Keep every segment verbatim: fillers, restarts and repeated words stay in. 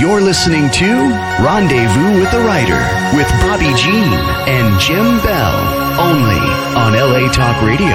You're listening to Rendezvous with the Writer with Bobby Jean and Jim Bell, only on L A Talk Radio.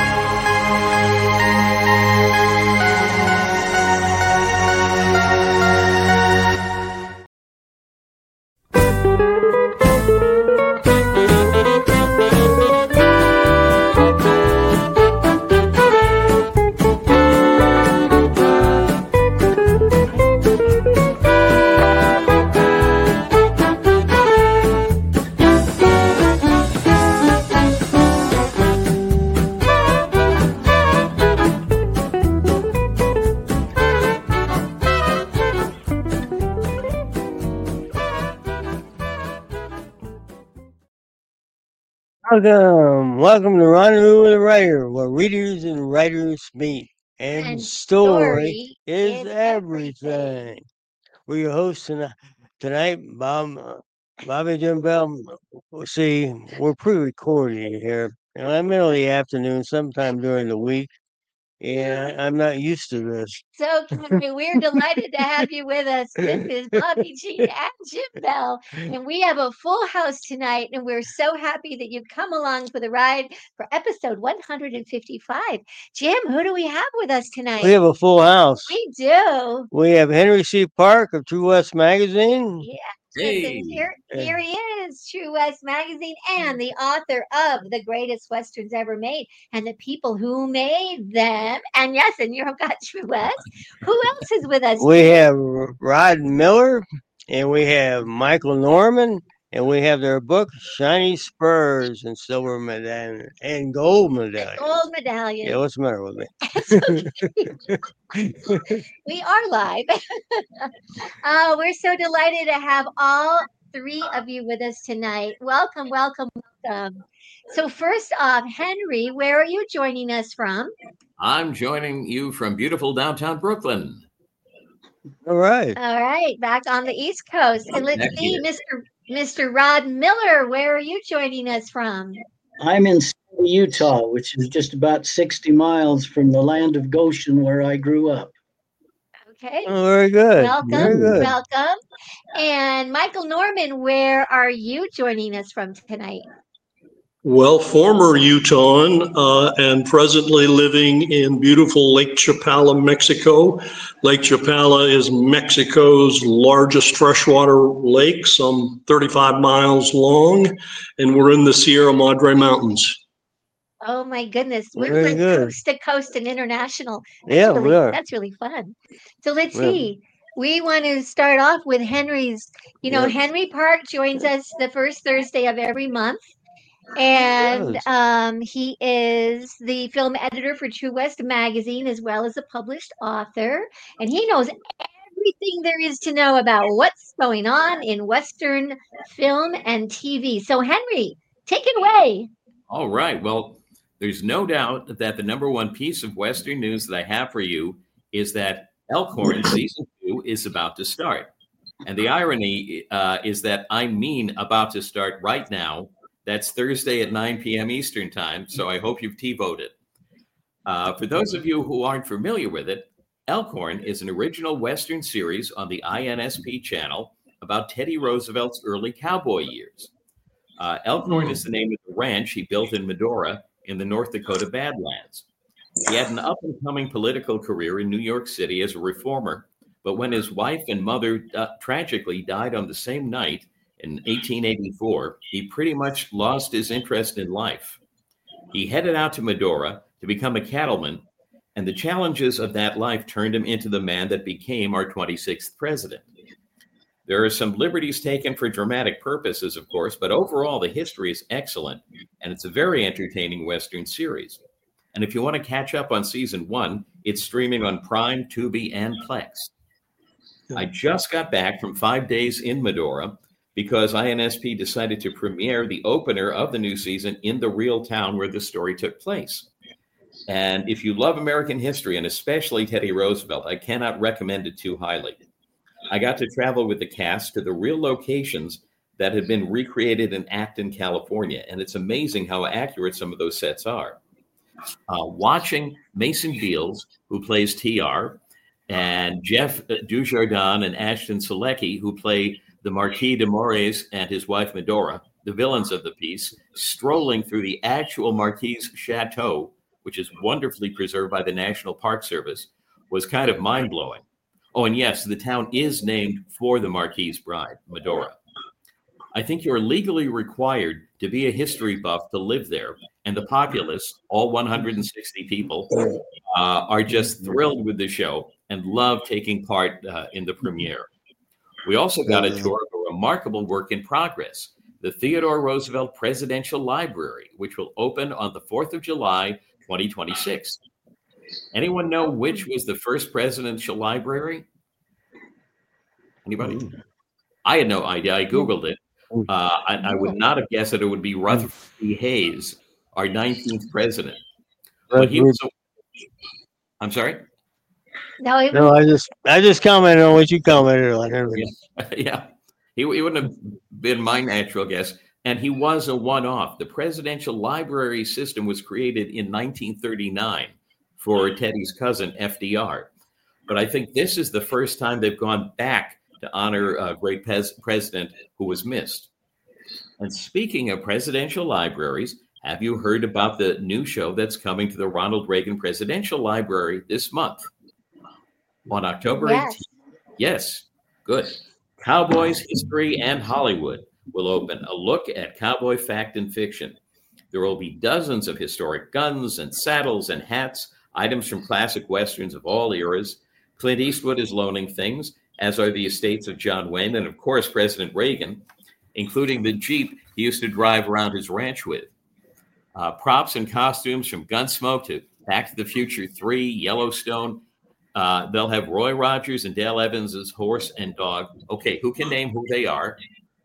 Welcome, welcome to Rendezvous with the Writer, where readers and writers meet, and, And story, story is is everything. everything. We're your hosts tonight, tonight Bob, uh, Bobby Jim Bell. We'll see, we're pre-recording here, in the middle of the afternoon, sometime during the week. Yeah, I'm not used to this. So, Henry, we're delighted to have you with us. This is Bobby Jean and Jim Bell, and we have a full house tonight, and we're so happy that you've come along for the ride for episode one hundred fifty-five. Jim, who do we have with us tonight? We have a full house. We do. We have Henry C. Park of True West Magazine. Yeah. Hey. And here, here he is, True West Magazine, and the author of The Greatest Westerns Ever Made, and the people who made them. And yes, and you've got True West. Who else is with us? We have Rod Miller, and we have Michael Norman, and we have their book, Shiny Spurs and Silver Medallion and Gold Medallion. Gold medallion. Yeah, what's the matter with me? We are live. uh, we're so delighted to have all three of you with us tonight. Welcome, welcome, welcome. So first off, Henry, where are you joining us from? I'm joining you from beautiful downtown Brooklyn. All right. All right, back on the East Coast. And let's Back see, here. Mister Mister Rod Miller, where are you joining us from? I'm in Utah, which is just about sixty miles from the land of Goshen, where I grew up. Okay. Oh, very good. Welcome, Very good. welcome. And Michael Norman, where are you joining us from tonight? Well, former Utahn uh, and presently living in beautiful Lake Chapala, Mexico. Lake Chapala is Mexico's largest freshwater lake, some thirty-five miles long, and we're in the Sierra Madre Mountains. Oh my goodness, we're Very like good. coast to coast and international. That's Yeah, really, we are. That's really fun. So let's Yeah. see. We want to start off with Henry's. You know, Yeah. Henry Park joins us the first Thursday of every month. And Yes. um, he is the film editor for True West Magazine, as well as a published author. And he knows everything there is to know about what's going on in Western film and T V. So, Henry, take it away. All right. Well, there's no doubt that the number one piece of Western news that I have for you is that Elkhorn season two is about to start. And the irony uh, is that I mean about to start right now. That's Thursday at nine p.m. Eastern time, so I hope you've T-voted. Uh, for those of you who aren't familiar with it, Elkhorn is an original Western series on the I N S P channel about Teddy Roosevelt's early cowboy years. Uh, Elkhorn is the name of the ranch he built in Medora in the North Dakota Badlands. He had an up-and-coming political career in New York City as a reformer, but when his wife and mother uh, tragically died on the same night, in eighteen eighty-four, he pretty much lost his interest in life. He headed out to Medora to become a cattleman, and the challenges of that life turned him into the man that became our twenty-sixth president. There are some liberties taken for dramatic purposes, of course, but overall the history is excellent, and it's a very entertaining Western series. And if you want to catch up on season one, it's streaming on Prime, Tubi, and Plex. I just got back from five days in Medora, because I N S P decided to premiere the opener of the new season in the real town where the story took place. And if you love American history, and especially Teddy Roosevelt, I cannot recommend it too highly. I got to travel with the cast to the real locations that had been recreated in Acton, California, and it's amazing how accurate some of those sets are. Uh, watching Mason Beals, who plays T R, and Jeff Dujardin and Ashton Selecki, who play the Marquis de Moraes and his wife Medora, the villains of the piece, strolling through the actual Marquis' chateau, which is wonderfully preserved by the National Park Service, was kind of mind-blowing. Oh, and yes, the town is named for the Marquis' bride, Medora. I think you're legally required to be a history buff to live there, and the populace, all one hundred sixty people, uh, are just thrilled with the show and love taking part uh, in the premiere. We also got a tour of a remarkable work in progress, the Theodore Roosevelt Presidential Library, which will open on the fourth of July, twenty twenty-six. Anyone know which was the first presidential library? Anybody? I had no idea. I Googled it. Uh, I, I would not have guessed that it would be Rutherford B. Hayes, our nineteenth president. But he was a, I'm sorry? No, it, No, I just I just commented on what you commented on. Yeah, yeah. He, he wouldn't have been my natural guess. And he was a one-off. The presidential library system was created in nineteen thirty-nine for Teddy's cousin, F D R. But I think this is the first time they've gone back to honor a great pes- president who was missed. And speaking of presidential libraries, have you heard about the new show that's coming to the Ronald Reagan Presidential Library this month? On October Yes. eighteenth. Yes, good. Cowboys, History, and Hollywood will open a look at cowboy fact and fiction. There will be dozens of historic guns and saddles and hats, items from classic westerns of all eras. Clint Eastwood is loaning things, as are the estates of John Wayne and, of course, President Reagan, including the Jeep he used to drive around his ranch with. Uh, props and costumes from Gunsmoke to Back to the Future three, Yellowstone. Uh, they'll have Roy Rogers and Dale Evans' horse and dog. Okay, who can name who they are?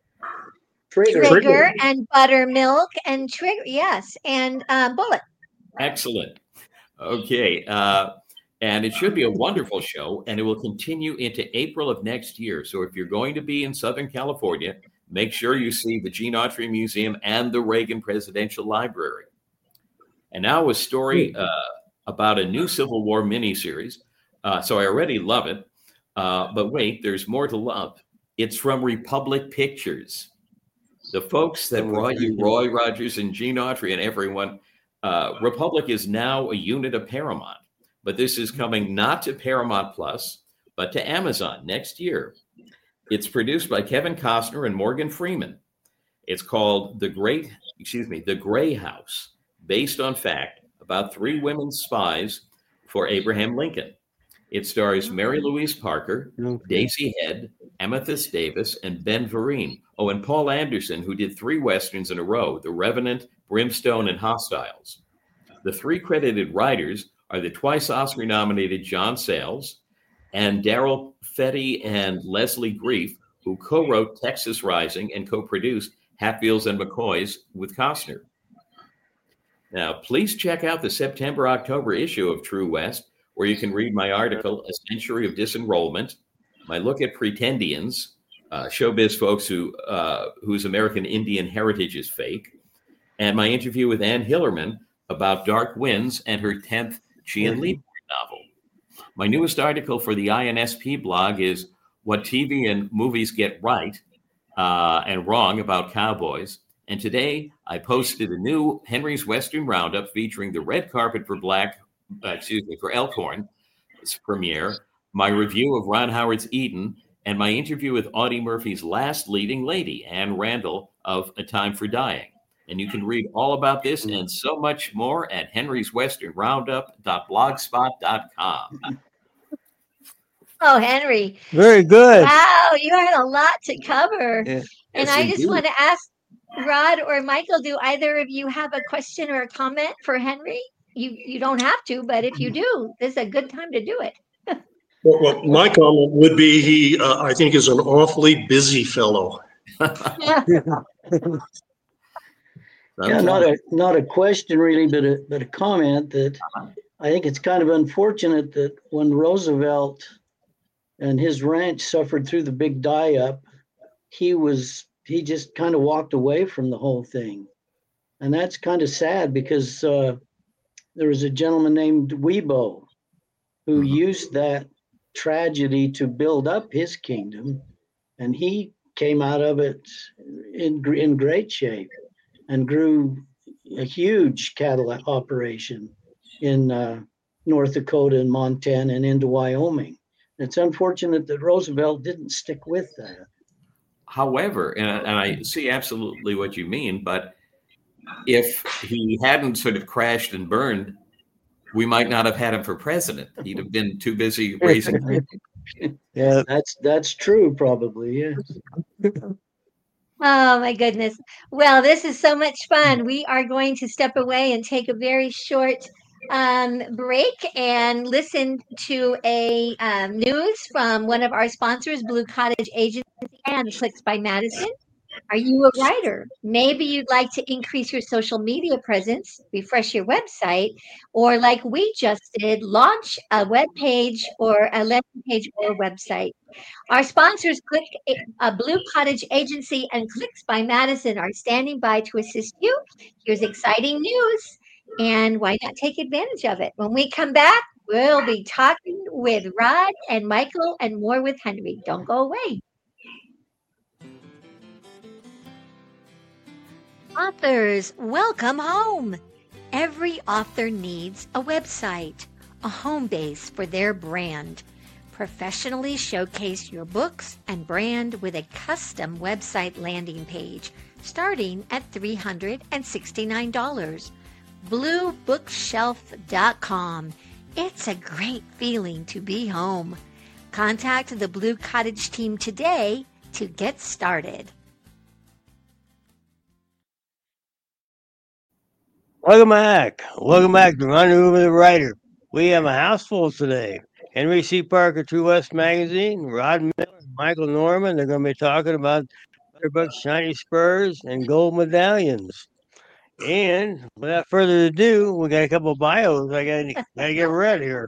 Trigger. Trigger and Buttermilk and Trigger, yes, and uh, Bullet. Excellent. Okay, uh, and it should be a wonderful show, and it will continue into April of next year. So if you're going to be in Southern California, make sure you see the Gene Autry Museum and the Reagan Presidential Library. And now a story uh, about a new Civil War miniseries. Uh, so I already love it. Uh, but wait, there's more to love. It's from Republic Pictures. The folks that brought you Roy Rogers and Gene Autry and everyone, uh, Republic is now a unit of Paramount. But this is coming not to Paramount Plus, but to Amazon next year. It's produced by Kevin Costner and Morgan Freeman. It's called The Great, excuse me, The Gray House, based on fact about three women spies for Abraham Lincoln. It stars Mary Louise Parker, Daisy Head, Amethyst Davis, and Ben Vereen. Oh, and Paul Anderson, who did three Westerns in a row, The Revenant, Brimstone, and Hostiles. The three credited writers are the twice Oscar-nominated John Sayles and Daryl Fetty and Leslie Grief, who co-wrote Texas Rising and co-produced Hatfields and McCoys with Costner. Now, please check out the September-October issue of True West, where you can read my article, A Century of Disenrollment, my look at Pretendians, uh, showbiz folks who uh, whose American Indian heritage is fake, and my interview with Ann Hillerman about Dark Winds and her tenth Gian Lee novel. My newest article for the I N S P blog is What T V and Movies Get Right uh, and Wrong About Cowboys. And today I posted a new Henry's Western Roundup featuring the red carpet for Black Uh, excuse me, for Elkhorn, its premiere, my review of Ron Howard's Eden, and my interview with Audie Murphy's last leading lady, Anne Randall, of A Time for Dying. And you can read all about this and so much more at henrys western roundup dot blogspot dot com. Oh, Henry. Very good. Wow, you had a lot to cover. Yeah. And Yes, I just indeed. want to ask Rod or Michael, do either of you have a question or a comment for Henry? You you don't have to, but if you do, this is a good time to do it. Well, well, my comment would be he, uh, I think, is an awfully busy fellow. Yeah, not a not a question really, but a but a comment that I think it's kind of unfortunate that when Roosevelt and his ranch suffered through the big die-up, he was he just kind of walked away from the whole thing, and that's kind of sad because uh, there was a gentleman named Weibo who Mhm. used that tragedy to build up his kingdom, and he came out of it in in great shape and grew a huge cattle operation in uh, North Dakota and Montana and into Wyoming. It's unfortunate that Roosevelt didn't stick with that. However, and, and I see absolutely what you mean, but if he hadn't sort of crashed and burned, we might not have had him for president. He'd have been too busy raising. Yeah, that's that's true, probably. Yes. Oh my goodness. Well, this is so much fun. We are going to step away and take a very short um, break and listen to a um, news from one of our sponsors, Blue Cottage Agency and Clicks by Madison. Are you a writer? Maybe you'd like to increase your social media presence, refresh your website, or like we just did, launch a web page or a landing page or website. Our sponsors, Click, uh, Blue Cottage Agency and Clicks by Madison, are standing by to assist you. Here's exciting news, and why not take advantage of it? When we come back, we'll be talking with Rod and Michael and more with Henry. Don't go away. Authors, welcome home. Every author needs a website, a home base for their brand. Professionally showcase your books and brand with a custom website landing page starting at three hundred sixty-nine dollars. blue bookshelf dot com. It's a great feeling to be home. Contact the Blue Cottage team today to get started. Welcome back. Welcome back to Rendezvous with the Writer. We have a house full today. Henry C. Parker, True West Magazine, Rod Miller, Michael Norman. They're going to be talking about Butterbuck shiny spurs and gold medallions. And without further ado, we got a couple of bios I got to get read here.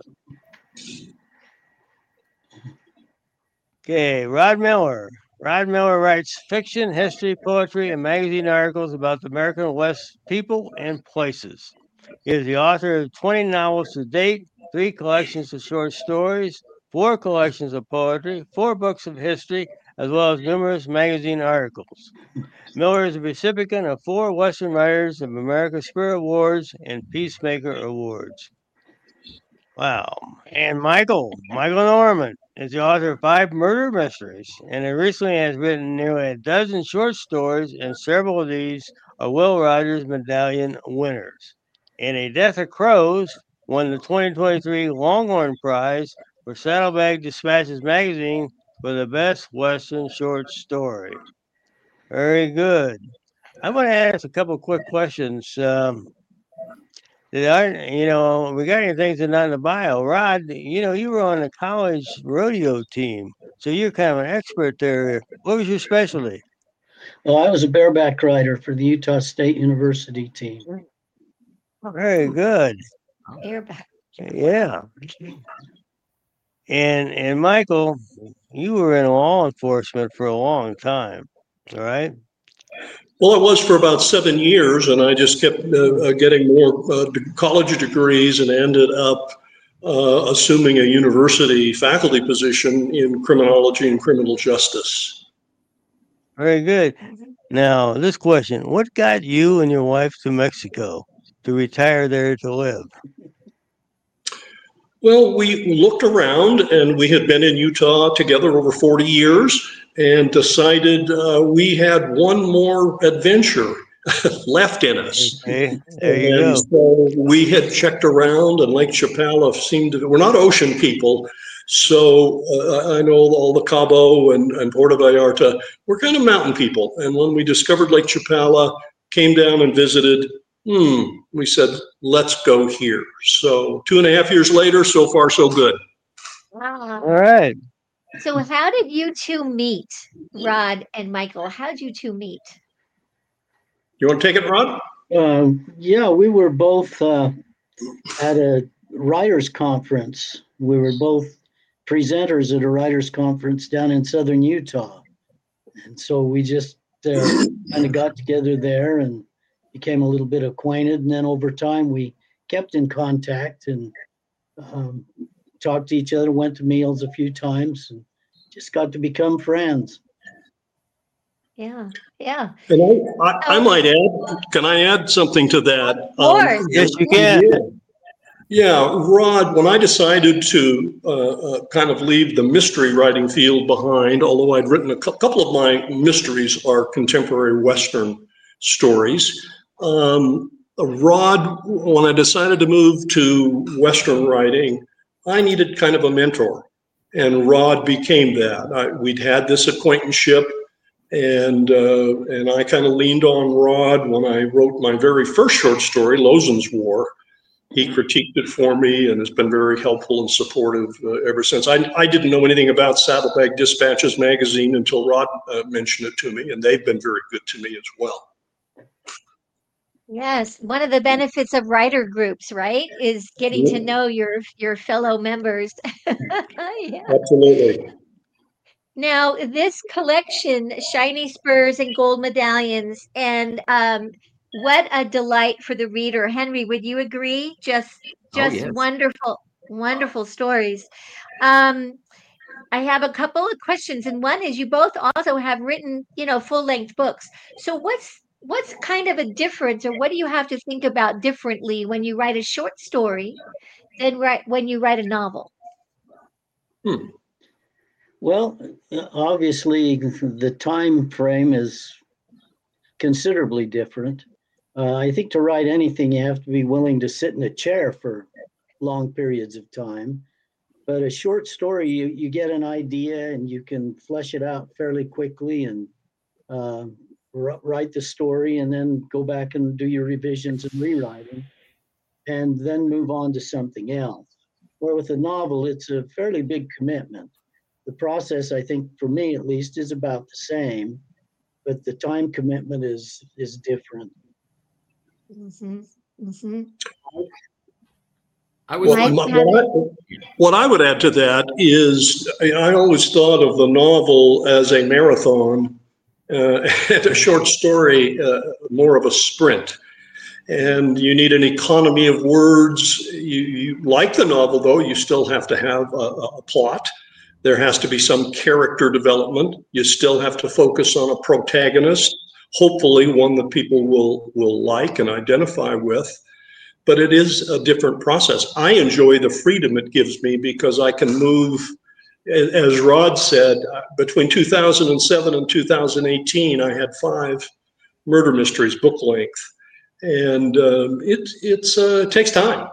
Okay, Rod Miller. Rod Miller writes fiction, history, poetry, and magazine articles about the American West people and places. He is the author of twenty novels to date, three collections of short stories, four collections of poetry, four books of history, as well as numerous magazine articles. Miller is a recipient of four Western Writers of America Spirit Awards and Peacemaker Awards. Wow. And Michael, Michael Norman is the author of five murder mysteries, and he recently has written nearly a dozen short stories, and several of these are Will Rogers Medallion winners. And A Death of Crows won the twenty twenty-three Longhorn Prize for Saddlebag Dispatches magazine for the best Western short story. Very good. I'm going to ask a couple quick questions. Um, that aren't, you know, regarding things that are not in the bio. Rod, you know, you were on the college rodeo team, so you're kind of an expert there. What was your specialty? Well, I was a bareback rider for the Utah State University team. Very good. Bareback. Yeah. And and Michael, you were in law enforcement for a long time, all right? Well, it was for about seven years, and I just kept uh, uh, getting more uh, college degrees and ended up uh, assuming a university faculty position in criminology and criminal justice. Very good. Now, this question, what got you and your wife to Mexico to retire there to live? Well, we looked around, and we had been in Utah together over forty years, and decided uh, we had one more adventure left in us. Okay, there you and go. So we had checked around, and Lake Chapala seemed to, we're not ocean people, so uh, I know all the Cabo and, and Puerto Vallarta, we're kind of mountain people. And when we discovered Lake Chapala, came down and visited, hmm, we said, let's go here. So two and a half years later, so far, so good. Wow. All right. So how did you two meet, Rod and Michael? How did you two meet? You want to take it, Rod? Um, yeah, we were both uh, at a writers' conference. We were both presenters at a writers' conference down in southern Utah. And so we just uh, kind of got together there and became a little bit acquainted. And then over time, we kept in contact and um, talked to each other, went to meals a few times, and just got to become friends. Yeah, yeah. And I, I, I might add, can I add something to that? Of course. Um, Yes, you can. Yeah. Yeah, Rod, when I decided to uh, uh, kind of leave the mystery writing field behind, although I'd written a cu- couple of my mysteries are contemporary Western stories, um, Rod, when I decided to move to Western writing, I needed kind of a mentor, and Rod became that. I, we'd had this acquaintanceship, and uh, and I kind of leaned on Rod when I wrote my very first short story, Lozen's War. He critiqued it for me and has been very helpful and supportive uh, ever since. I, I didn't know anything about Saddlebag Dispatches magazine until Rod uh, mentioned it to me, and they've been very good to me as well. Yes, one of the benefits of writer groups, right, is getting to know your your fellow members. Yeah. Absolutely. Now, this collection, shiny spurs and gold medallions, and um, what a delight for the reader. Henry, would you agree? Just, Oh, just yes. wonderful, wonderful stories. Um, I have a couple of questions, and one is you both also have written, you know, full-length books. So what's what's kind of a difference, or what do you have to think about differently when you write a short story than write when you write a novel? Hmm. Well, obviously, the time frame is considerably different. Uh, I think to write anything, you have to be willing to sit in a chair for long periods of time. But a short story, you, you get an idea and you can flesh it out fairly quickly and uh, r- write the story and then go back and do your revisions and rewriting and then move on to something else. Where with a novel, it's a fairly big commitment. The process, I think, for me at least, is about the same, but the time commitment is is different. Mm-hmm. Mm-hmm. I was Well, Mike, my- have what, I, what I would add to that is I, I always thought of the novel as a marathon uh, and a short story uh, more of a sprint. And you need an economy of words. You, you like the novel, though, you still have to have a, a plot. There has to be some character development. You still have to focus on a protagonist, hopefully one that people will, will like and identify with. But it is a different process. I enjoy the freedom it gives me because I can move, as Rod said, between two thousand seven and two thousand eighteen, I had five murder mysteries book length. And um, it it's, uh, it takes time.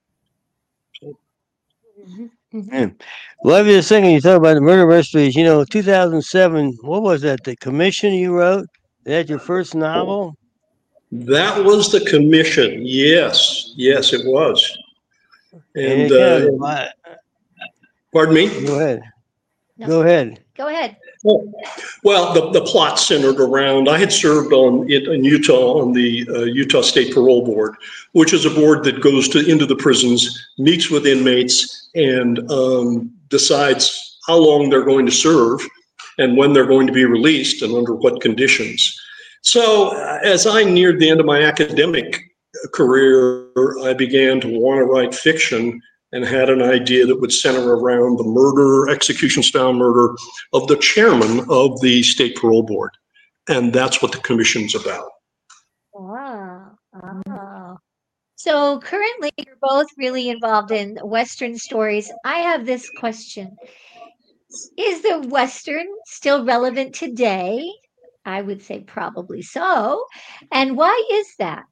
Mm-hmm. Mm-hmm. Yeah. Love you thinking you talk about the murder mysteries. You know, two thousand seven, what was that? The Commission you wrote? Is that your first novel? That was the commission. Yes, yes, it was. And And it kind uh, of, uh, pardon me. go ahead. No. Go ahead. Go ahead. Well, the, the plot centered around, I had served on it in Utah on the uh, Utah State Parole Board, which is a board that goes to into the prisons, meets with inmates, and um, decides how long they're going to serve and when they're going to be released and under what conditions. So uh, as I neared the end of my academic career, I began to want to write fiction and had an idea that would center around the murder, execution-style murder of the chairman of the State Parole Board. And that's what the commission's about. Wow. Wow. So currently, you're both really involved in Western stories. I have this question. Is the Western still relevant today? I would say probably so. And why is that?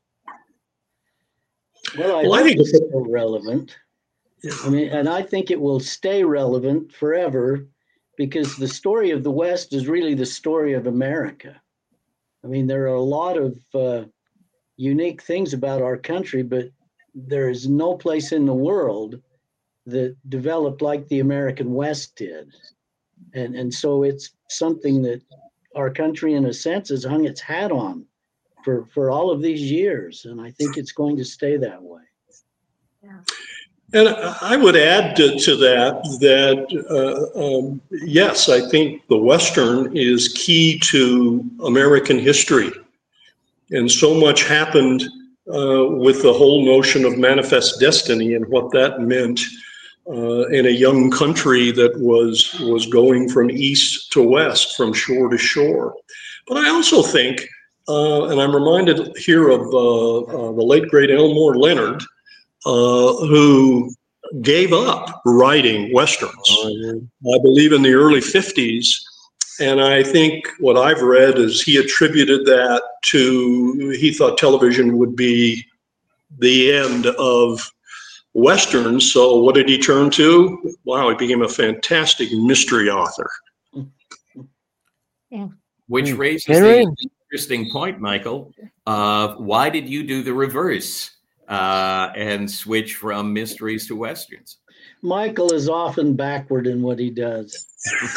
Well, I Well, I hope think it's it's- still relevant. I mean, and I think it will stay relevant forever because the story of the West is really the story of America. I mean, there are a lot of uh, unique things about our country, but there is no place in the world that developed like the American West did. And, and so it's something that our country, in a sense, has hung its hat on for, for all of these years. And I think it's going to stay that way. Yeah. And I would add to, to that, that uh, um, yes, I think the Western is key to American history. And so much happened uh, with the whole notion of manifest destiny and what that meant uh, in a young country that was was going from east to west, from shore to shore. But I also think, uh, and I'm reminded here of uh, uh, the late great Elmore Leonard, uh, who gave up writing Westerns, I believe in the early fifties. And I think what I've read is he attributed that to, he thought television would be the end of Westerns. So what did he turn to? Wow, he became a fantastic mystery author. Yeah. Which Hmm. raises Henry? the interesting point, Michael. Uh, why did you do the reverse uh, and switch from mysteries to Westerns? Michael is often backward in what he does.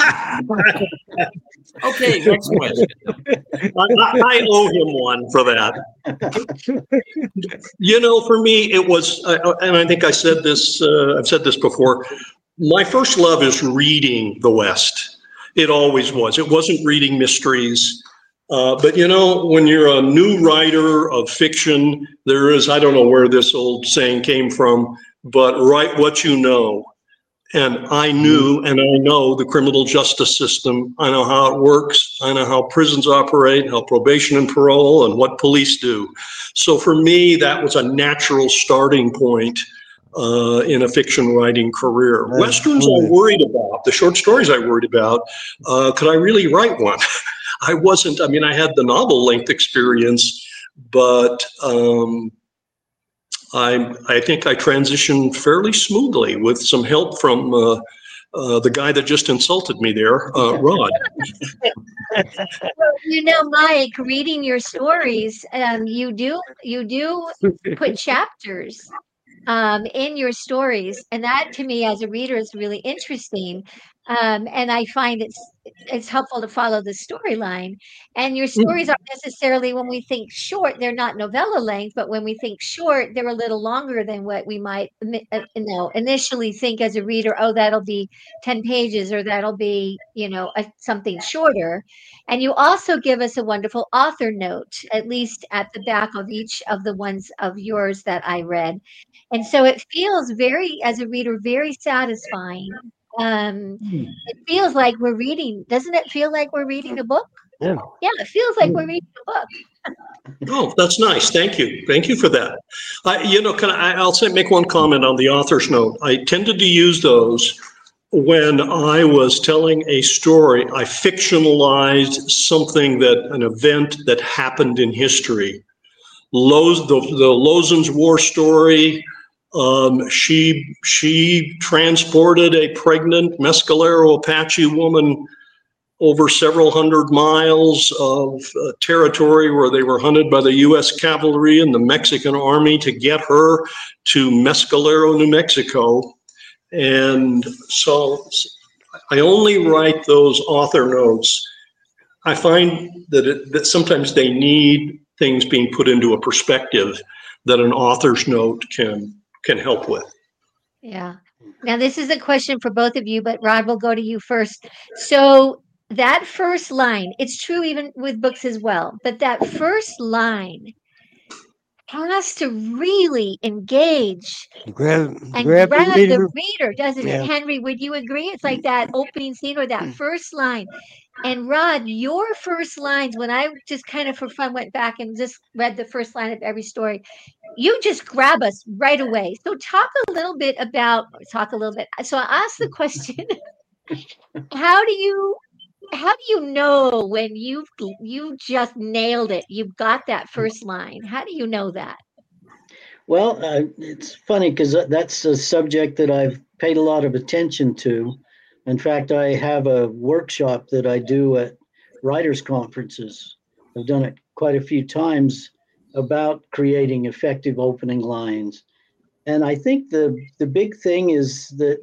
Okay, next question. I, I owe him one for that. You know, for me, it was, uh, and I think I said this, uh, I've said this before, my first love is reading the West. It always was. It wasn't reading mysteries. Uh, but, you know, when you're a new writer of fiction, there is, I don't know where this old saying came from, but write what you know. And I knew and I know the criminal justice system. I know how it works. I know how prisons operate, how probation and parole, and what police do. So for me, that was a natural starting point uh, in a fiction writing career. Right. Westerns I worried about, the short stories I worried about, uh, could I really write one? I wasn't, I mean, I had the novel length experience, but um, I, I think I transitioned fairly smoothly with some help from uh, uh, the guy that just insulted me there, uh, Rod. Well, you know, Mike, reading your stories, um, you do you do put chapters um, in your stories, and that to me as a reader is really interesting. Um, and I find it's it's helpful to follow the storyline. And your stories aren't necessarily, when we think short, they're not novella length, but when we think short, they're a little longer than what we might mi- uh, you know initially think as a reader. Oh, that'll be ten pages, or that'll be you know a, something shorter. And you also give us a wonderful author note, at least at the back of each of the ones of yours that I read. And so it feels very, as a reader, very satisfying. Um, it feels like we're reading. Doesn't it feel like we're reading a book? Yeah. Yeah, it feels like we're reading a book. Oh, that's nice. Thank you. Thank you for that. I, you know, can I, I'll say, make one comment on the author's note. I tended to use those when I was telling a story. I fictionalized something that, an event that happened in history. Loz, the, the Lozens War story, um, she, she transported a pregnant Mescalero Apache woman over several hundred miles of uh, territory where they were hunted by the U S cavalry and the Mexican army to get her to Mescalero, New Mexico. And so I only write those author notes. I find that, it, that sometimes they need things being put into a perspective that an author's note can can help with. Yeah. Now, this is a question for both of you, but Rod, will go to you first. So that first line, it's true even with books as well, but that first line has to really engage Grab, and grab grab the the reader. reader, doesn't Yeah. it? Henry, would you agree? It's like that opening scene or that first line. And Rod, your first lines, when I just kind of for fun went back and just read the first line of every story, you just grab us right away. So talk a little bit about, talk a little bit. So I asked the question, how do you, how do you know when you've, you just nailed it? You've got that first line. How do you know that? Well, uh, it's funny because that's a subject that I've paid a lot of attention to. In fact, I have a workshop that I do at writers' conferences. I've done it quite a few times about creating effective opening lines. And I think the, the big thing is that,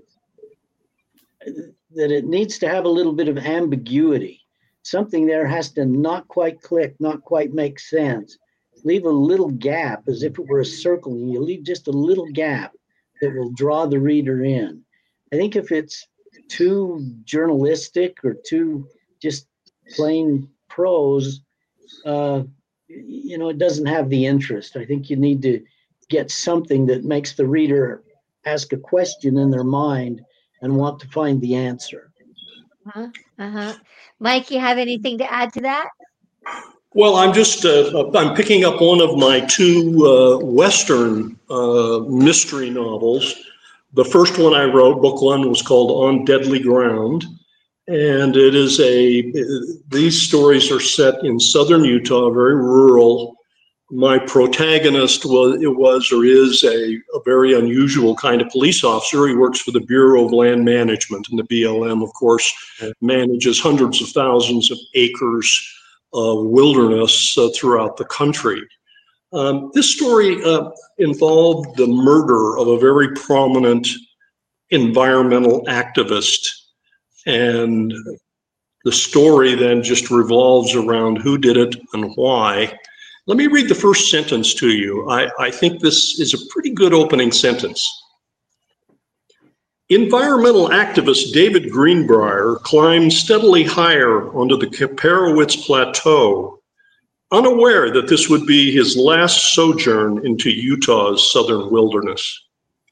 that it needs to have a little bit of ambiguity. Something there has to not quite click, not quite make sense. Leave a little gap as if it were a circle, and you leave just a little gap that will draw the reader in. I think if it's too journalistic or too just plain prose, uh, you know, it doesn't have the interest. I think you need to get something that makes the reader ask a question in their mind and want to find the answer. Uh-huh. Uh-huh. Mike, you have anything to add to that? Well, I'm just uh, I'm picking up one of my two uh, Western uh, mystery novels. The first one I wrote, book one, was called On Deadly Ground, and it is a. These stories are set in southern Utah, very rural. My protagonist was it was or is a, a very unusual kind of police officer. He works for the Bureau of Land Management, and the B L M, of course, manages hundreds of thousands of acres of wilderness uh, throughout the country. Um, this story uh, involved the murder of a very prominent environmental activist, and the story then just revolves around who did it and why. Let me read the first sentence to you. I, I think this is a pretty good opening sentence. Environmental activist David Greenbrier climbed steadily higher onto the Kaparowitz Plateau, unaware that this would be his last sojourn into Utah's southern wilderness.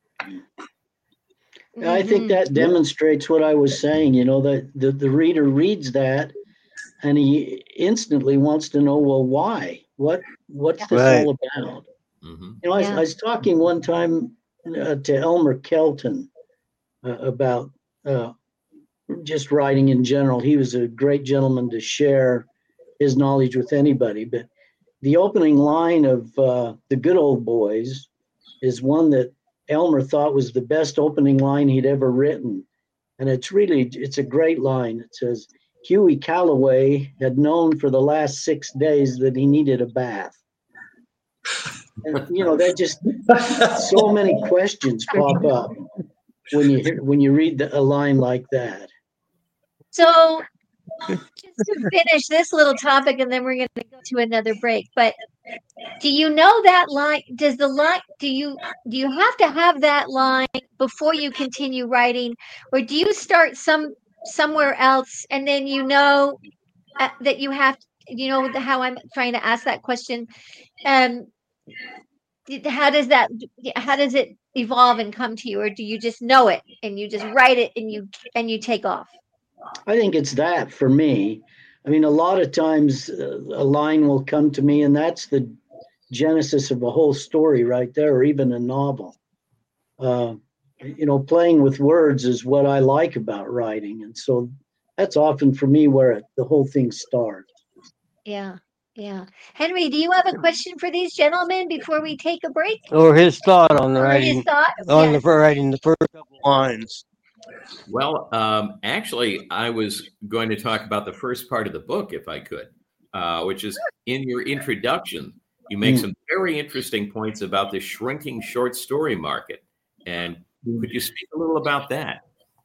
I think that demonstrates what I was saying, you know, that the, the reader reads that and he instantly wants to know, well, why? What What's this Right. all about? Mm-hmm. You know, I, Yeah. I was talking one time uh, to Elmer Kelton uh, about uh, just writing in general. He was a great gentleman to share his knowledge with anybody. But the opening line of uh, The Good Old Boys is one that Elmer thought was the best opening line he'd ever written. And it's really, it's a great line. It says, Huey Calloway had known for the last six days that he needed a bath. And, you know, that just, so many questions pop up when you hear, when you read the, a line like that. So just to finish this little topic, and then we're going to go to another break. But do you know that line? Does the line? Do you do you have to have that line before you continue writing, or do you start some somewhere else and then you know uh, that you have? You know how I'm trying to ask that question. Um, did- how does that? How does it evolve and come to you, or do you just know it and you just write it and you and you take off? I think it's that for me. I mean, a lot of times uh, a line will come to me, and that's the genesis of a whole story right there, or even a novel. Uh, you know, playing with words is what I like about writing. And so that's often for me where it, the whole thing starts. Yeah, yeah. Henry, do you have a question for these gentlemen before we take a break? Or his thought on the Or his writing, thought? on Yes. the writing the first couple lines. Well, um, actually, I was going to talk about the first part of the book, if I could, uh, which is in your introduction. You make Mm. some very interesting points about the shrinking short story market. And could you speak a little about that?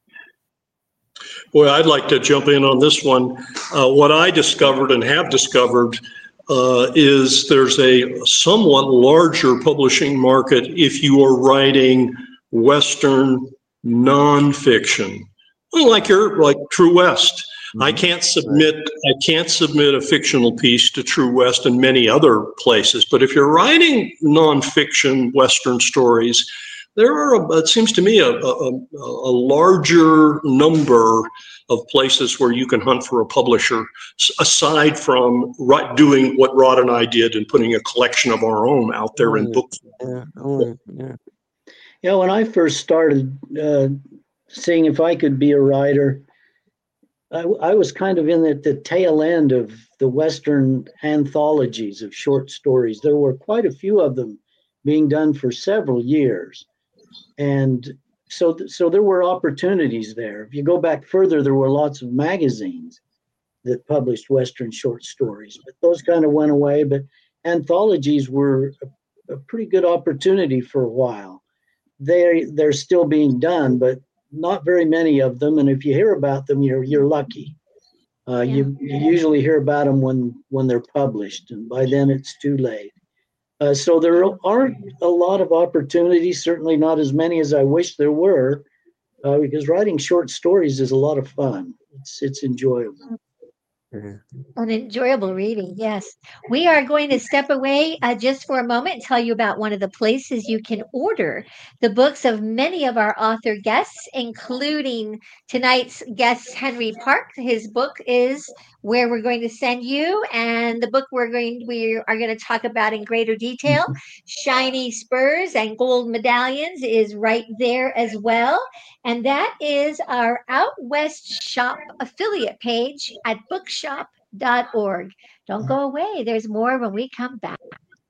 Well, I'd like to jump in on this one. Uh, what I discovered and have discovered uh, is there's a somewhat larger publishing market if you are writing Western nonfiction, well, like your like True West. Mm-hmm. I can't submit I can't submit a fictional piece to True West and many other places. But if you're writing nonfiction Western stories, there are, it seems to me, a, a, a larger number of places where you can hunt for a publisher, aside from right, doing what Rod and I did and putting a collection of our own out there in book form. Yeah, oh, yeah. Yeah, when I first started uh, seeing if I could be a writer, I, I was kind of in the, the tail end of the Western anthologies of short stories. There were quite a few of them being done for several years. And so, so there were opportunities there. If you go back further, there were lots of magazines that published Western short stories, but those kind of went away. But anthologies were a, a pretty good opportunity for a while. They they're still being done, but not very many of them. And if you hear about them, you're you're lucky. Uh, yeah. you, you usually hear about them when when they're published, and by then it's too late. Uh, so there aren't a lot of opportunities, certainly not as many as I wish there were, uh, because writing short stories is a lot of fun. It's it's enjoyable. An enjoyable reading, yes. We are going to step away uh, just for a moment and tell you about one of the places you can order the books of many of our author guests, including tonight's guest, Henry Park. His book is Where We're Going to Send You, and the book we're going we are going to talk about in greater detail, Shiny Spurs and Gold Medallions, is right there as well. And that is our Out West Shop affiliate page at bookshop dot org. Don't go away. There's more when we come back.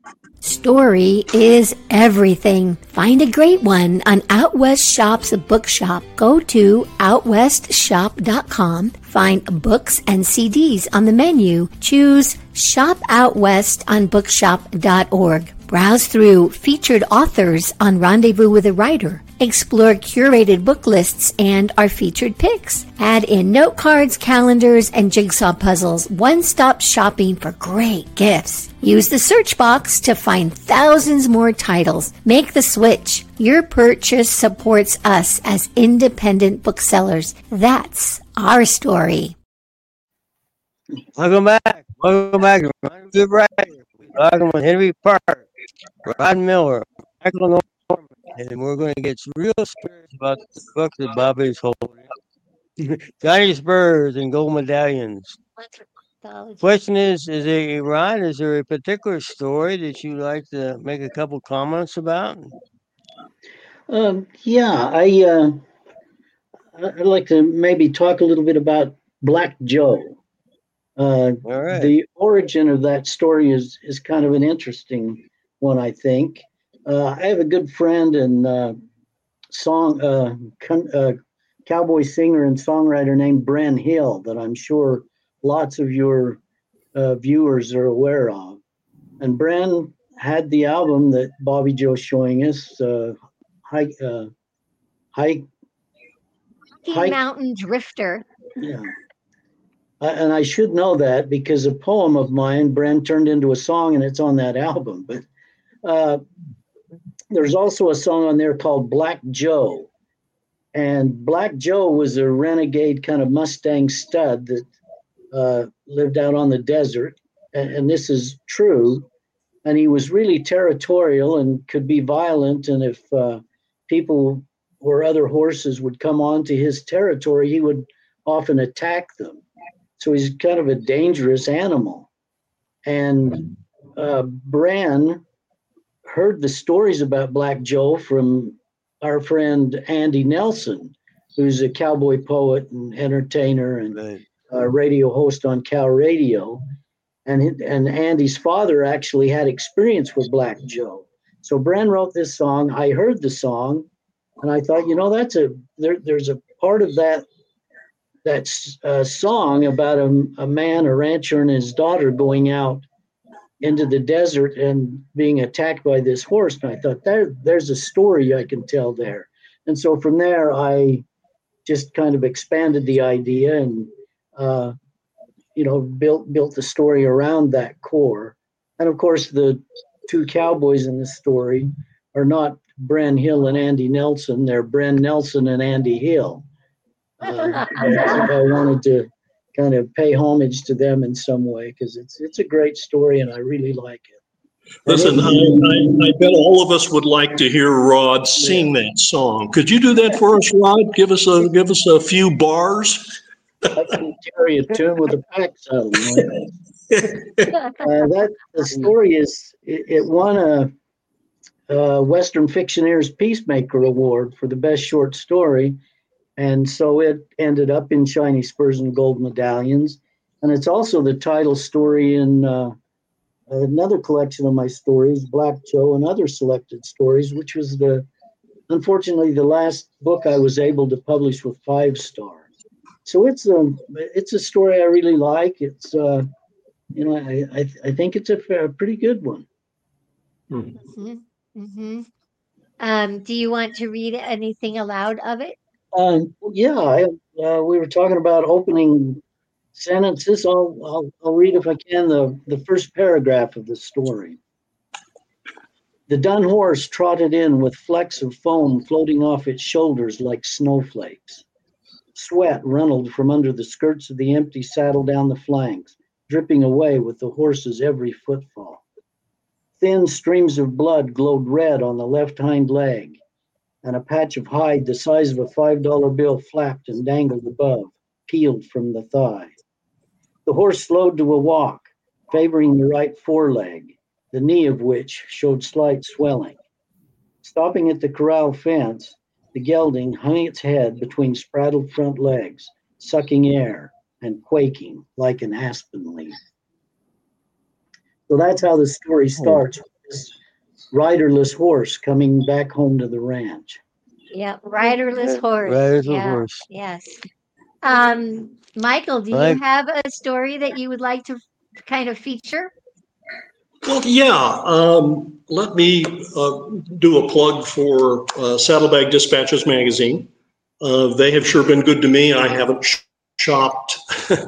Story is everything. Find a great one on Out West Shop's bookshop. Go to out west shop dot com. Find books and C Ds on the menu. Choose Shop Out West on bookshop dot org. Browse through featured authors on Rendezvous with a Writer. Explore curated book lists and our featured picks. Add in note cards, calendars, and jigsaw puzzles. One-stop shopping for great gifts. Use the search box to find thousands more titles. Make the switch. Your purchase supports us as independent booksellers. That's our story. Welcome back. Welcome back to Rendezvous with a Writer. We're talking with Henry Park, Rod Miller, Michael Norman, and we're going to get real serious about the book that Bobby's holding. Shiny Spurs and Gold Medallions. Question is, is it, Ron, is there a particular story that you'd like to make a couple comments about? Um, yeah, I, uh, I'd like to maybe talk a little bit about Black Joe. Uh, All right. The origin of that story is, is kind of an interesting one, I think. Uh, I have a good friend and uh, song uh, con- uh, cowboy singer and songwriter named Bren Hill that I'm sure lots of your uh, viewers are aware of. And Bren had the album that Bobby Joe's showing us, uh, High, uh, High, High Mountain Drifter. Yeah. Uh, and I should know that because a poem of mine, Bren, turned into a song and it's on that album. But uh, there's also a song on there called Black Joe. And Black Joe was a renegade kind of Mustang stud that uh, lived out on the desert. And, and this is true. And he was really territorial and could be violent. And if uh, people or other horses would come onto his territory, he would often attack them. So he's kind of a dangerous animal. And uh, Bren heard the stories about Black Joe from our friend Andy Nelson, who's a cowboy poet and entertainer and Right. uh, radio host on Cal Radio. And, and Andy's father actually had experience with Black Joe. So Bren wrote this song. I heard the song, and I thought, you know, that's a there, there's a part of that that uh, song about a, a man, a rancher, and his daughter going out into the desert and being attacked by this horse. And I thought, there, there's a story I can tell there. And so from there, I just kind of expanded the idea and, uh, you know, built built the story around that core. And of course, the two cowboys in the story are not Bren Hill and Andy Nelson. They're Bren Nelson and Andy Hill. Uh, I wanted to kind of pay homage to them in some way because it's it's a great story and I really like it. Listen, I, I, I bet all of us would like to hear Rod sing that song. Could you do that for us, Rod? Give us a give us a few bars. I can carry a tune with a pack saddle. uh, that the story is it, it won a, a Western Fictioneers Peacemaker Award for the best short story. And so it ended up in Shiny Spurs and Gold Medallions. And it's also the title story in uh, another collection of my stories, Black Joe and Other Selected Stories, which was the, unfortunately, the last book I was able to publish with five stars. So it's a, it's a story I really like. It's, uh, you know, I, I, I think it's a, a pretty good one. Mm-hmm. Mm-hmm. Um, do you want to read anything aloud of it? Um, yeah, I, uh, we were talking about opening sentences. I'll, I'll, I'll read, if I can, the, the first paragraph of the story. The dun horse trotted in with flecks of foam floating off its shoulders like snowflakes. Sweat runneled from under the skirts of the empty saddle down the flanks, dripping away with the horse's every footfall. Thin streams of blood glowed red on the left hind leg, and a patch of hide the size of a five dollar bill flapped and dangled above, peeled from the thigh. The horse slowed to a walk, favoring the right foreleg, the knee of which showed slight swelling. Stopping at the corral fence, the gelding hung its head between spraddled front legs, sucking air and quaking like an aspen leaf. So that's how the story starts, with this riderless horse coming back home to the ranch. Yeah, riderless horse. Riderless yeah, horse. Yes. Um, Michael, do Right. you have a story that you would like to kind of feature? Well, yeah. Um, let me uh, do a plug for uh, Saddlebag Dispatches magazine. Uh, they have sure been good to me. I haven't sh- shopped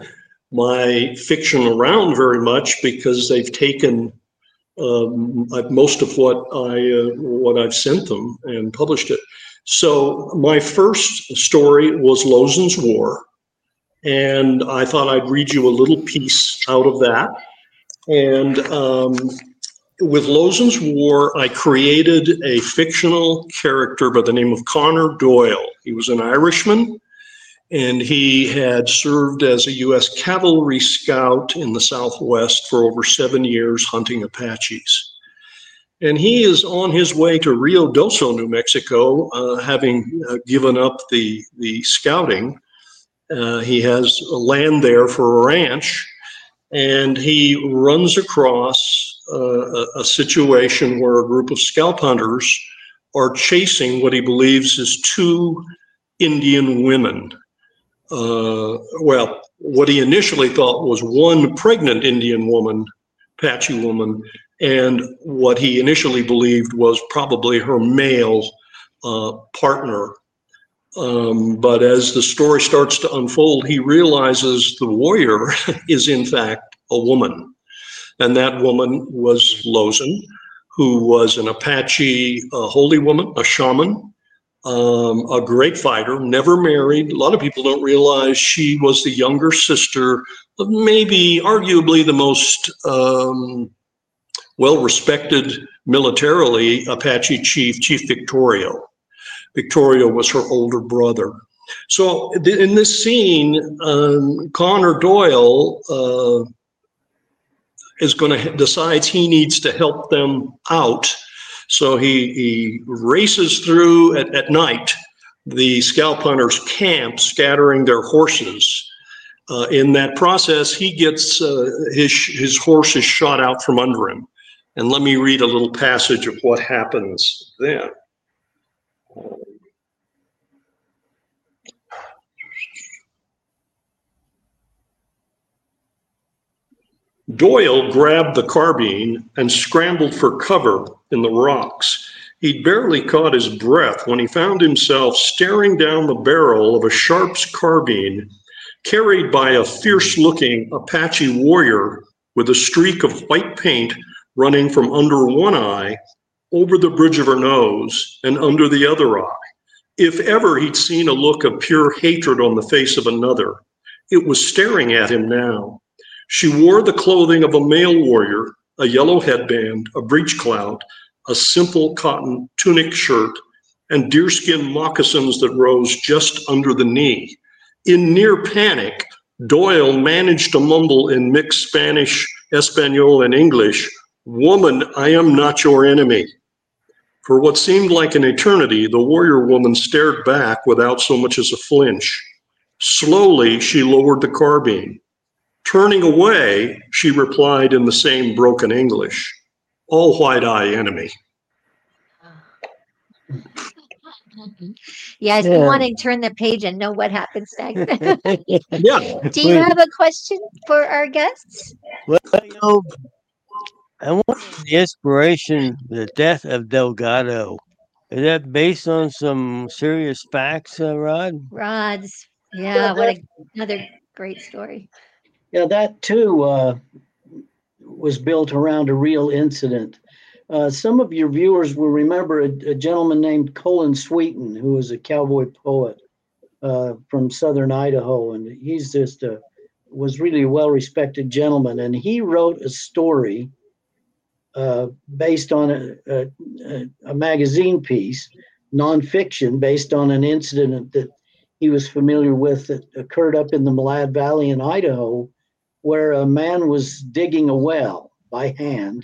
my fiction around very much because they've taken um, most of what I uh, what I've sent them and published it. So my first story was Lozen's War, and I thought I'd read you a little piece out of that. And um, with Lozen's War, I created a fictional character by the name of Connor Doyle. He was an Irishman, and he had served as a U S cavalry scout in the Southwest for over seven years hunting Apaches. And he is on his way to Rio Doso, New Mexico, uh, having uh, given up the, the scouting. Uh, he has land there for a ranch. And he runs across uh, a, a situation where a group of scalp hunters are chasing what he believes is two Indian women. Uh, well, what he initially thought was one pregnant Indian woman, Apache woman, and what he initially believed was probably her male uh, partner. Um, but as the story starts to unfold, he realizes the warrior is in fact a woman. And that woman was Lozen, who was an Apache uh, holy woman, a shaman, um, a great fighter, never married. A lot of people don't realize she was the younger sister of maybe arguably the most um, well-respected militarily Apache chief, Chief Victorio. Victoria was her older brother. So in this scene, um, Connor Doyle uh, is going to decides he needs to help them out. So he, he races through at, at night the scalp hunters' camp, scattering their horses. Uh, in that process, he gets uh, his his horse is shot out from under him. And let me read a little passage of what happens then. Doyle grabbed the carbine and scrambled for cover in the rocks. He'd barely caught his breath when he found himself staring down the barrel of a Sharps carbine carried by a fierce-looking Apache warrior with a streak of white paint running from under one eye, over the bridge of her nose, and under the other eye. If ever he'd seen a look of pure hatred on the face of another, it was staring at him now. She wore the clothing of a male warrior, a yellow headband, a breechclout, a simple cotton tunic shirt, and deerskin moccasins that rose just under the knee. In near panic, Doyle managed to mumble in mixed Spanish, Espanol, and English, "Woman, I am not your enemy." For what seemed like an eternity, the warrior woman stared back without so much as a flinch. Slowly, she lowered the carbine. Turning away, she replied in the same broken English, "All white-eye enemy." Yes, Yeah. you want to turn the page and know what happens next. Yeah. Do you have a question for our guests? Well, you know, I wonder the inspiration, the death of Delgado. Is that based on some serious facts, uh, Rod? Rods. Yeah, what a, another great story. Yeah, that too uh, was built around a real incident. Uh, some of your viewers will remember a, a gentleman named Colin Sweeten, who was a cowboy poet. uh, from southern Idaho, and he's just a was really a well-respected gentleman, and he wrote a story uh, based on a, a, a magazine piece, nonfiction, based on an incident that he was familiar with that occurred up in the Malad Valley in Idaho, where a man was digging a well by hand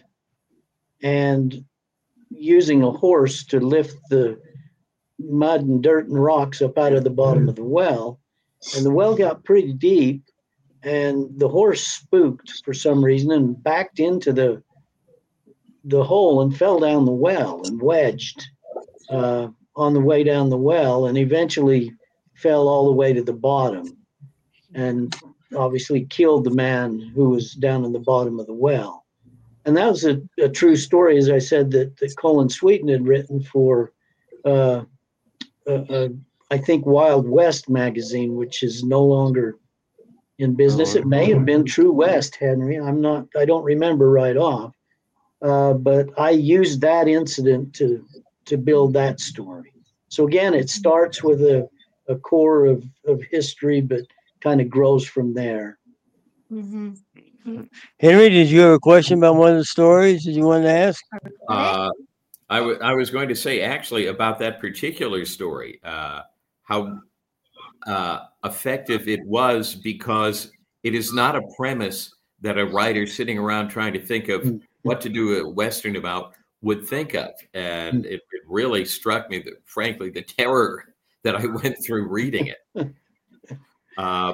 and using a horse to lift the mud and dirt and rocks up out of the bottom of the well. And the well got pretty deep, and the horse spooked for some reason and backed into the the hole and fell down the well and wedged uh, on the way down the well, and eventually fell all the way to the bottom and obviously killed the man who was down in the bottom of the well. And that was a, a true story, as I said, that, that Colin Sweeten had written for, uh, uh, uh, I think, Wild West magazine, which is no longer in business. It may have been True West, Henry. I'm not, I don't remember right off. Uh, but I used that incident to to build that story. So again, it starts with a, a core of, of history, but kind of grows from there. Mm-hmm. Henry, did you have a question about one of the stories that you wanted to ask? Uh, I, w- I was going to say, actually, about that particular story, uh, how uh, effective it was, because it is not a premise that a writer sitting around trying to think of what to do a Western about would think of. And it, it really struck me that, frankly, the terror that I went through reading it. Uh,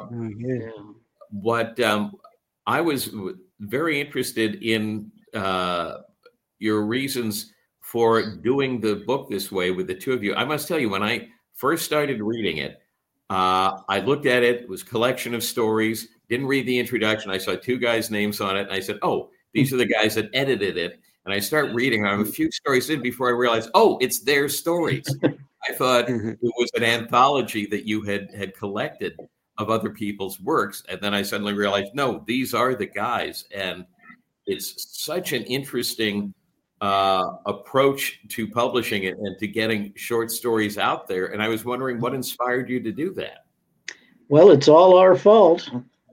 what um, I was very interested in uh, your reasons for doing the book this way with the two of you. I must tell you, when I first started reading it, uh, I looked at it, it was a collection of stories, didn't read the introduction. I saw two guys' names on it, and I said, oh, these are the guys that edited it. And I start reading. I'm a few stories in before I realized, oh, it's their stories. I thought it was an anthology that you had had collected of other people's works. And then I suddenly realized, no, these are the guys. And it's such an interesting uh, approach to publishing it and to getting short stories out there. And I was wondering what inspired you to do that? Well, it's all our fault.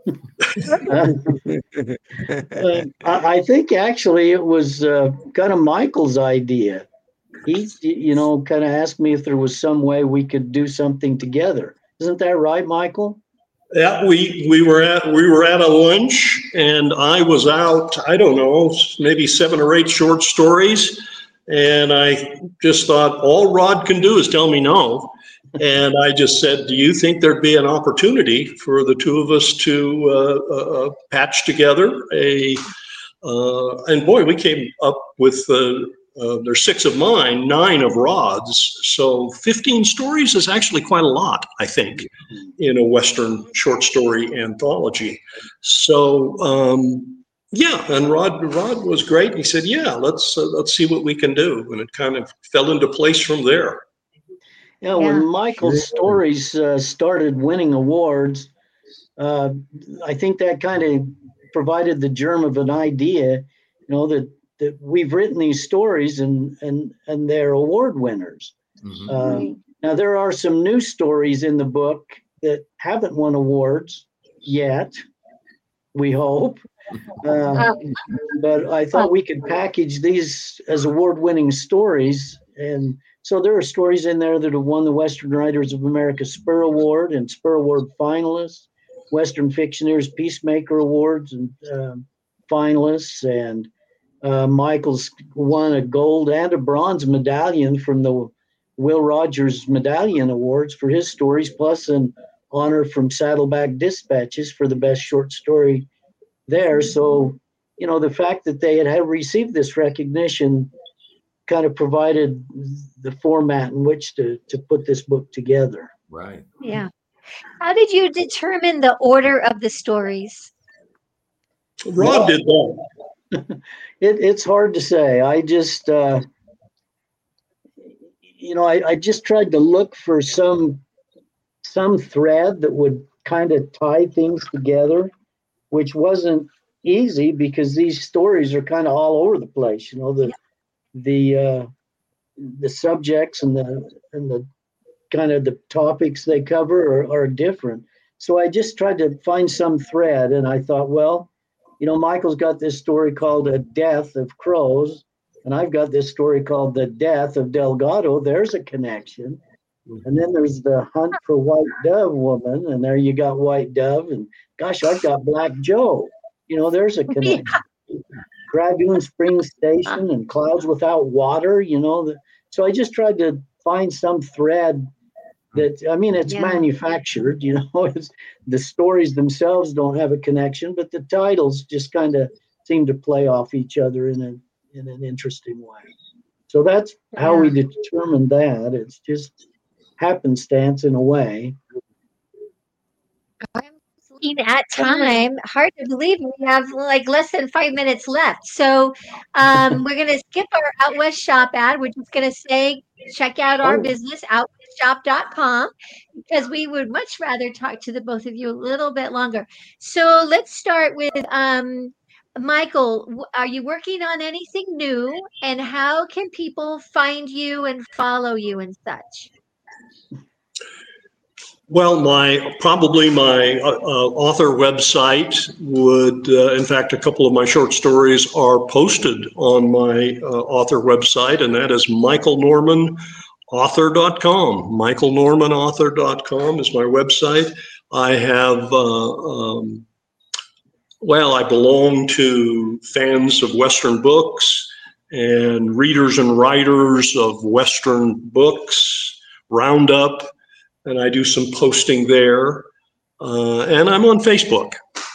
uh, uh, I, I think actually it was uh, kind of Michael's idea. He, you know, kind of asked me if there was some way we could do something together. Isn't that right, Michael? Yeah, we we were at we were at a lunch, and I was out, I don't know, maybe seven or eight short stories, and I just thought, all Rod can do is tell me no. And I just said, do you think there'd be an opportunity for the two of us to uh, uh, patch together a, uh, and boy, we came up with, uh, uh, there's six of mine, nine of Rod's. So fifteen stories is actually quite a lot, I think, in a Western short story anthology. So, um, yeah, and Rod Rod was great. He said, yeah, let's, uh, let's see what we can do. And it kind of fell into place from there. Yeah, when Michael's stories uh, started winning awards, uh, I think that kind of provided the germ of an idea, you know, that, that we've written these stories and and and they're award winners. Mm-hmm. Uh, right. Now, there are some new stories in the book that haven't won awards yet, we hope. Uh, but I thought we could package these as award-winning stories. And so there are stories in there that have won the Western Writers of America Spur Award and Spur Award finalists, Western Fictioneers Peacemaker Awards and uh, finalists, and uh, Michael's won a gold and a bronze medallion from the Will Rogers Medallion Awards for his stories, plus an honor from Saddleback Dispatches for the best short story there. So, you know, the fact that they had, had received this recognition kind of provided the format in which to, to put this book together. Right. Yeah. How did you determine the order of the stories? Rod did that. it, it's hard to say. I just, uh, you know, I, I just tried to look for some some thread that would kind of tie things together, which wasn't easy because these stories are kind of all over the place. You know, the the uh, the subjects and the and the kind of the topics they cover are, are different. So I just tried to find some thread, and I thought, well, you know, Michael's got this story called A Death of Crows, and I've got this story called The Death of Delgado. There's a connection. And then there's the Hunt for White Dove woman, and there you got White Dove, and gosh, I've got Black Joe. You know, there's a connection. Yeah. Dragoon Springs Station and Clouds Without Water, you know. The, so I just tried to find some thread that, I mean, it's yeah. manufactured, you know, it's, the stories themselves don't have a connection, but the titles just kind of seem to play off each other in, a, in an interesting way. So that's yeah. how we determined that. It's just happenstance in a way. Looking at time, hard to believe we have like less than five minutes left. So um, we're going to skip our Out West Shop ad. We're just going to say, check out our oh. business, out west shop dot com, because we would much rather talk to the both of you a little bit longer. So let's start with um, Michael. Are you working on anything new, and how can people find you and follow you and such? Well, my probably my uh, uh, author website would, uh, in fact, a couple of my short stories are posted on my uh, author website, and that is michael norman author dot com. michael norman author dot com is my website. I have, uh, um, well, I belong to fans of Western books and readers and writers of Western books, Roundup, and I do some posting there, uh, and I'm on Facebook.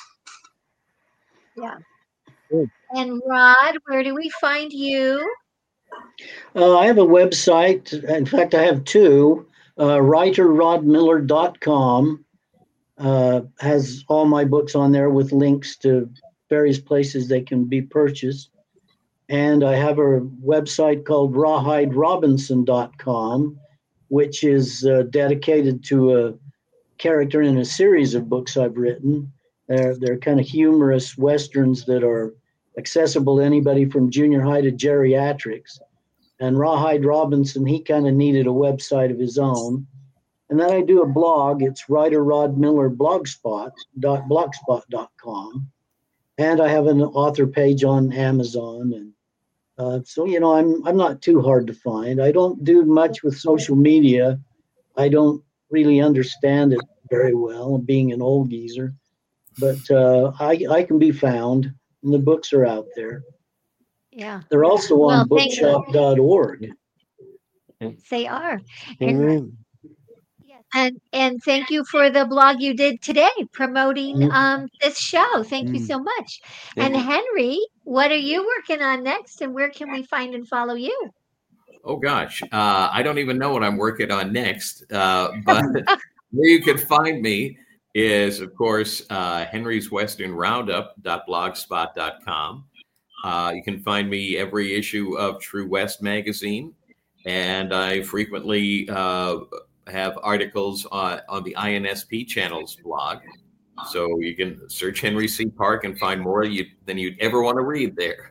Yeah. And Rod, where do we find you? Uh, I have a website. In fact, I have two. Uh, writer rod miller dot com uh, has all my books on there with links to various places they can be purchased. And I have a website called rawhide robinson dot com, which is uh, dedicated to a character in a series of books I've written. They're, they're kind of humorous Westerns that are accessible to anybody from junior high to geriatrics. And Rawhide Robinson, he kind of needed a website of his own. And then I do a blog. It's Writer Rod Miller Blogspot, dot blogspot dot com. And I have an author page on Amazon. And Uh, so, you know, I'm I'm not too hard to find. I don't do much with social media. I don't really understand it very well, being an old geezer. But uh, I I can be found, and the books are out there. Yeah. They're also on well, bookshop dot org. They are. And, and and thank you for the blog you did today promoting mm-hmm. um, this show. Thank mm-hmm. you so much. Yeah. And Henry, what are you working on next, and where can we find and follow you? Oh, gosh. Uh, I don't even know what I'm working on next, uh, but where you can find me is, of course, uh, henrys western roundup dot blogspot dot com. Uh, you can find me every issue of True West magazine, and I frequently uh, have articles on, on the I N S P Channel's blog. So you can search Henry C. Park and find more you, than you'd ever want to read there.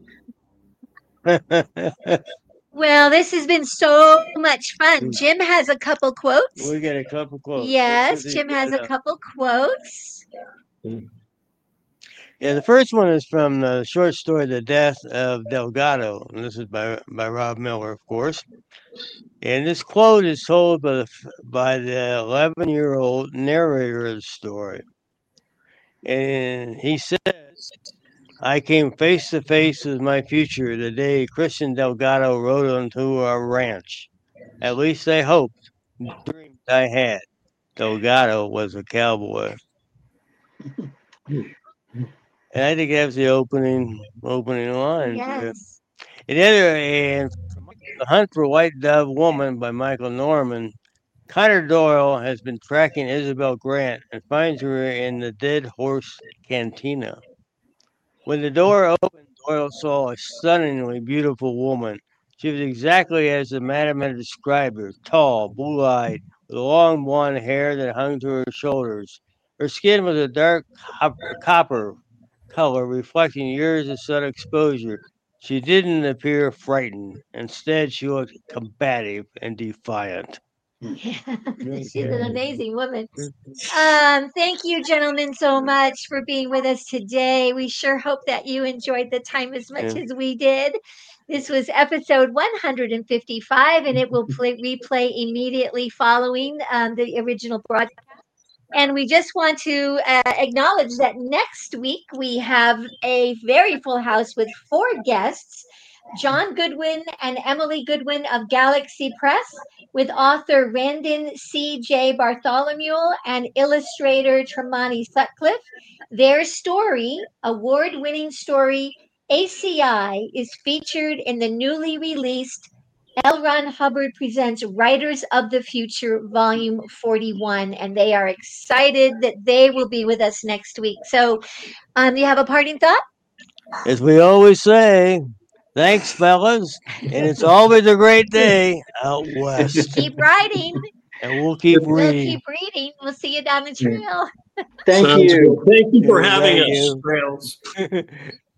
Well, this has been so much fun. Jim has a couple quotes. We get a couple quotes. Yes, Jim has a couple quotes. Yeah, the first one is from the short story "The Death of Delgado," and this is by by Rob Miller, of course. And this quote is told by the by the eleven-year-old narrator of the story, and he says, "I came face to face with my future the day Christian Delgado rode onto our ranch. At least I hoped. The dreams I had. Delgado was a cowboy." And I think that's the opening opening line. Yes. And the other, and The Hunt for White Dove Woman by Michael Norman. Connor Doyle has been tracking Isabel Grant and finds her in the Dead Horse Cantina. When the door opened, Doyle saw a stunningly beautiful woman. She was exactly as the madam had described her, tall, blue-eyed, with long blonde hair that hung to her shoulders. Her skin was a dark copper color, reflecting years of sun exposure. She didn't appear frightened. Instead, she looked combative and defiant. She's an amazing woman. Um, thank you, gentlemen, so much for being with us today. We sure hope that you enjoyed the time as much Yeah. as we did. This was episode one hundred fifty-five, and it will play, replay immediately following um, the original broadcast. And we just want to uh, acknowledge that next week we have a very full house with four guests. John Goodwin and Emily Goodwin of Galaxy Press, with author Randon C J Bartholomew and illustrator Tremonti Sutcliffe. Their story, award-winning story, A C I, is featured in the newly released L. Ron Hubbard Presents Writers of the Future, Volume forty-one, and they are excited that they will be with us next week. So, um, do you have a parting thought? As we always say, thanks, fellas. And it's always a great day out west. Keep writing. And we'll keep We'll reading. keep reading. We'll see you down the trail. Thank Sounds you. good. Thank you for having Thank us. you. Trails.